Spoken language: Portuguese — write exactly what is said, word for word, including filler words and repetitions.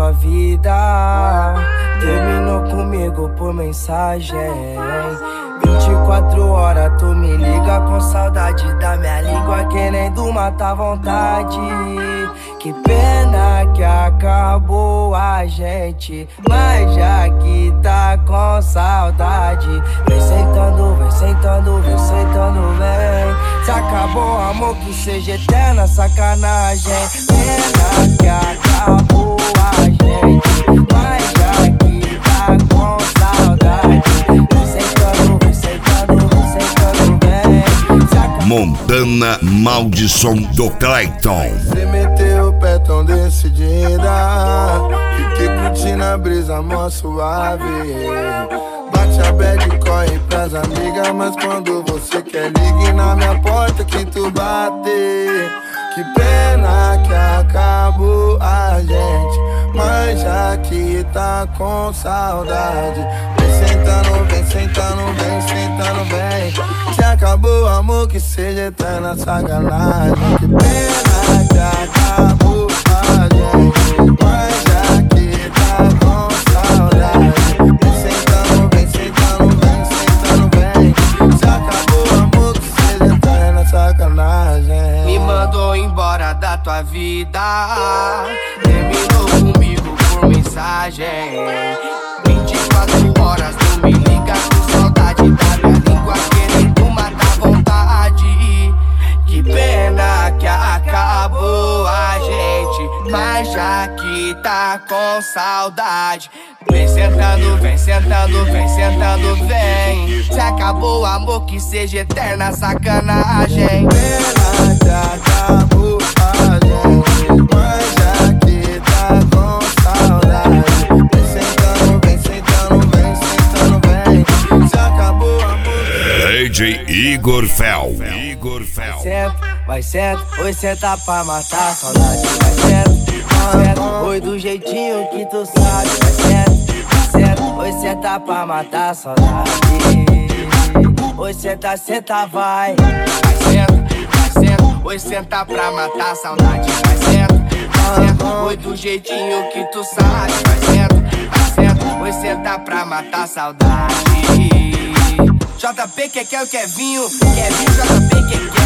tua vida. Terminou comigo por mensagem. vinte e quatro horas tu me liga com saudade da minha língua, querendo matar vontade. Que pena que acabou a gente, mas já que tá com saudade, vem sentando, vem sentando, vem sentando, vem. Se acabou amor, que seja eterna sacanagem. Pena que acabou a gente, mas já que tá com saudade, vem sentando, vem sentando, vem sentando, vem. Se acabou... Montana Maldição do Clayton. Você meteu o pé tão decidida, fiquei curtindo a brisa mó suave. Bate a bad e corre pras amigas, mas quando você quer ligue na minha porta que tu bate. Que pena que acabou a gente, mas já que tá com saudade, vem sentando, vem sentando, vem sentando, vem. Se acabou o amor, que seja eterna sacanagem. Que pena que acabou a gente, mas já que tá com saudade, vem sentando, vem sentando, vem sentando, vem. Se acabou o amor, que seja eterna sacanagem. Me mandou embora da tua vida, terminou comigo por mensagem. vinte e quatro horas tu me liga com saudade da minha língua, querendo matar vontade. Que pena que acabou a gente, mas já que tá com saudade, vem sentando, vem sentando, vem sentando, vem. Se acabou o amor, que seja eterna sacanagem. Pena que acabou a gente, mas já que tá com saudade, vem sentando, vem sentando, vem sentando, vem. Se acabou o amor. D J Igor Fel. Igor Fel. Senta, vai senta, oi senta pra matar a saudade. Vai senta, vai senta, oi do jeitinho que tu sabe. Vai senta, vai senta, oi senta pra matar a saudade. Oi senta, senta, vai. Vai senta, vai senta, oi senta pra matar a saudade. Vai senta, vai senta, oi do jeitinho que tu sabe. Vai senta, vai senta, oi senta pra matar a saudade. J P que quer o Kevinho, Kevinho J P que quer.